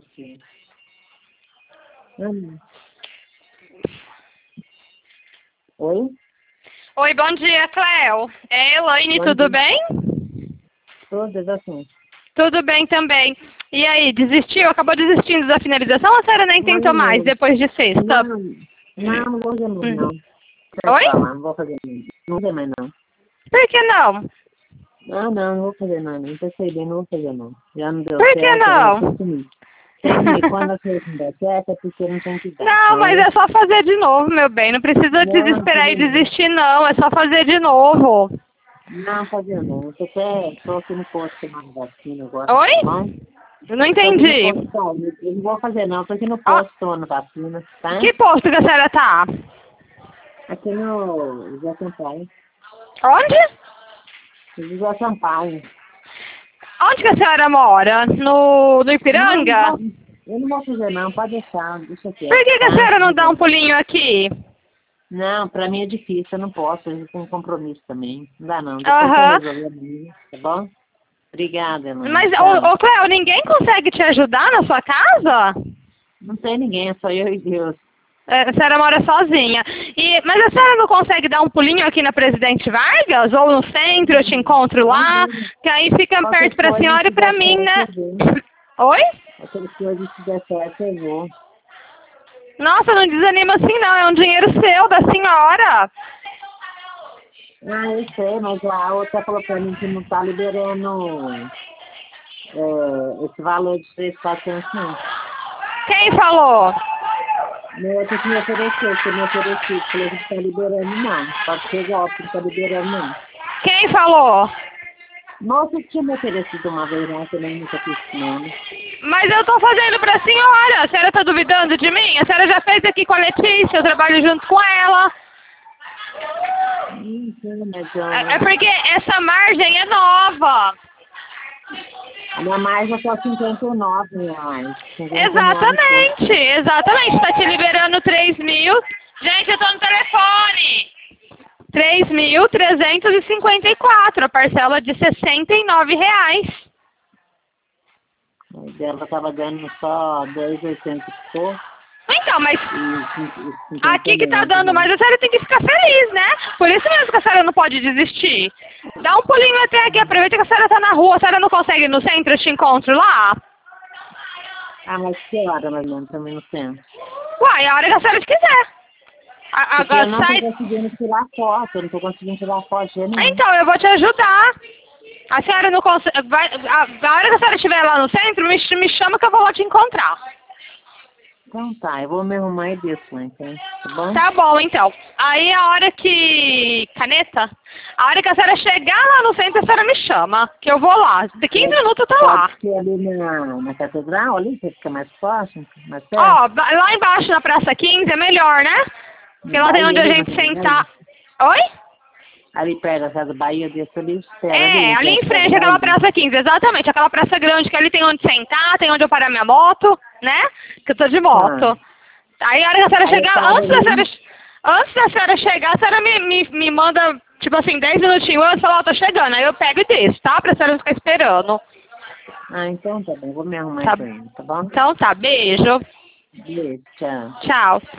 você. Hum. Oi? Oi, bom dia, Cleo. É Elaine, Bom tudo dia. bem? Todas assim. Tudo bem também. E aí, desistiu? Acabou desistindo da finalização ou a senhora nem Mais tentou ou mais menos. depois de sexta? Não vou fazer mais não. Quero Oi? falar, não vou fazer mais. Não vou fazer mais não. Por que não? Não vou fazer não. Não percebi, não vou fazer não. Já não deu Por que certo, eu não? tenho que quando a coisa não der certo é porque não tem que dar. Não, mas Aí, é só fazer de novo, meu bem. Não precisa não, desesperar e fazer não. desistir, não. É só fazer de novo. Não, fazer não. Tô aqui no posto tomando vacina agora, Oi? tá bom? Eu não Eu tô aqui no entendi. posto, eu não vou fazer não. Tô aqui no Ó, posto tomando vacina, tá? que posto que a senhora tá? Aqui no José Sampaio. Onde? José Sampaio. Onde que a senhora mora? No Ipiranga? Eu não vou fazer não, pode deixar, deixa Por quieto, que a tá? senhora não dá um pulinho aqui? Não, pra mim é difícil, eu não posso, eu tenho compromisso também. Não dá não, depois você Aham. resolve amanhã, tá bom? Obrigada, Elaine, Mas, tchau. ô Cleo, ninguém consegue te ajudar na sua casa? Não tem ninguém, é só eu e Deus. É, a senhora mora sozinha. Mas a senhora não consegue dar um pulinho aqui na Presidente Vargas? Ou no centro, eu te encontro lá? Que aí fica Qualquer perto pra coisa, senhora e se pra der mim, certo, né? eu vou. Oi? Qualquer coisa, se der certo, eu vou. Nossa, não desanima assim não, é um dinheiro seu, da senhora. Ah, eu sei, mas a outra falou pra mim que não tá liberando esse valor de 3.400 não. Quem falou? Não, eu tenho que me oferecer, que me ofereci, falou que não tá liberando não. Pode ser golpe, não tá liberando não. Quem falou? Nossa, eu tinha me oferecido uma vez lá, que eu nem nunca fiz não. Mas eu tô fazendo pra senhora. A senhora tá duvidando de mim? A senhora já fez aqui com a Letícia, eu trabalho junto com ela. Não, mas É porque essa margem é nova. a minha margem é só 59 reais. 50 reais. Exatamente. Tá te liberando 3.000. Gente, eu tô no telefone. 3.354, a parcela de R$ 69. Mas ela tava dando só 2.800 e pouco. Então, mas E aqui que tá 59 dando reais. mais, a senhora tem que ficar feliz, né? Por isso mesmo que a senhora não pode desistir. Dá um pulinho até aqui, aproveita que a senhora tá na rua. A senhora não consegue ir no centro, eu te encontro lá? Ah, mas que hora mais ou menos também no centro? Uai, a hora que a senhora quiser. Porque eu não tô Sai... conseguindo tirar foto, eu não tô conseguindo tirar foto de nenhum. Então, eu vou te ajudar. A senhora não consegue... A hora que a senhora estiver lá no centro, me chama que eu vou lá te encontrar. Então tá, eu vou me arrumar e desço lá, então. Tá bom? Tá bom, então. Aí a hora que... Caneta? A hora que a senhora chegar lá no centro, a senhora me chama, que eu vou lá. De 15 minutos eu tô lá. Pode ser ali na catedral, ali, que fica mais próximo, mais perto. Ó, lá embaixo na Praça 15 é melhor, né? Porque lá tem Bahia onde a ali, gente na sentar. catedral. Oi? Ali perto da Casa Bahia, eu desço ali, espera É, ali, ali em perto da Casa frente aquela Bahia. Praça 15, exatamente. Aquela praça grande que ali tem onde sentar, tem onde eu parar minha moto, né? Que eu tô de moto. Aí a hora que a senhora Aí eu chegar, paro ali. antes da senhora chegar, a senhora me manda, tipo assim, 10 minutinhos antes, fala, ó, tô chegando. Aí eu pego e desço, tá? Pra senhora não ficar esperando. Ah, então tá bem, vou me arrumar Tá? isso aí, tá bom? Então tá, beijo. Beijo, tchau. Tchau.